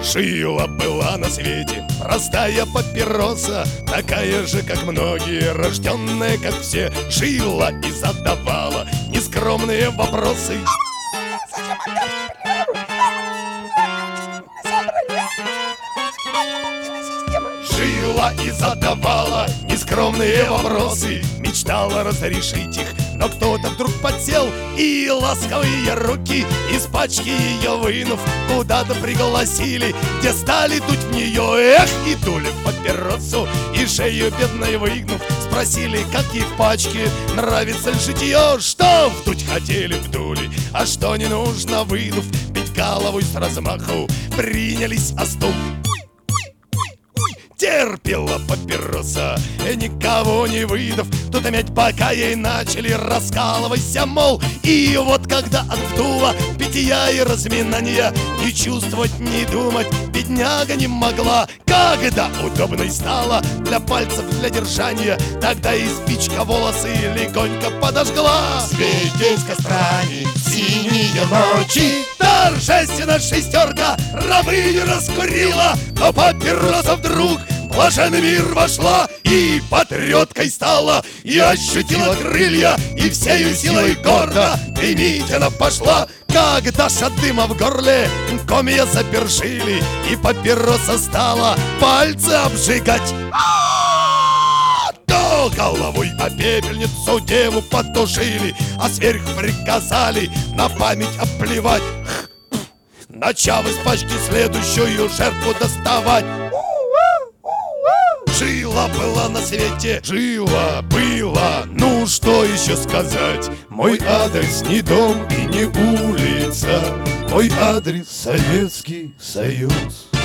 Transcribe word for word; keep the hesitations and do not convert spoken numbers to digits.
Жила-была на свете простая папироса, такая же, как многие, рожденная, как все. Жила и задавала нескромные вопросы. Жила и задавала нескромные вопросы, мечтала разрешить их, но кто-то вдруг подсел и ласковые руки из пачки ее вынув куда-то пригласили, где стали дуть в нее, эх, и дули в папиросу, и шею бедной выгнув спросили, как ей в пачке, нравится ли житье. Что вдуть хотели, вдули, а что не нужно, вынув, бить головой с размаху, принялись о стул. Терпела папироса, и никого не выдав, тут опять пока ей начали раскалывайся, мол. И вот когда от вдува, питья и разминания не чувствовать, не думать бедняга не могла. Когда удобной стала для пальцев, для держания, тогда и спичка волосы легонько подожгла. Светясь кострами синие ночи, торжественно шестерка рабыню раскурила, но папироса вдруг в блаженный мир вошла и патриоткой стала, и ощутила крылья, и всею силой гордо дымить она пошла. Когда ж от дыма в горле комья запершили, и папироса стала пальцы обжигать, то головой о пепельницу деву потушили, а сверху приказали на память оплевать, начав из пачки следующую жертву доставать. Жила-была на свете, жила-была, ну что еще сказать? Мой адрес не дом и не улица, мой адрес Советский Союз.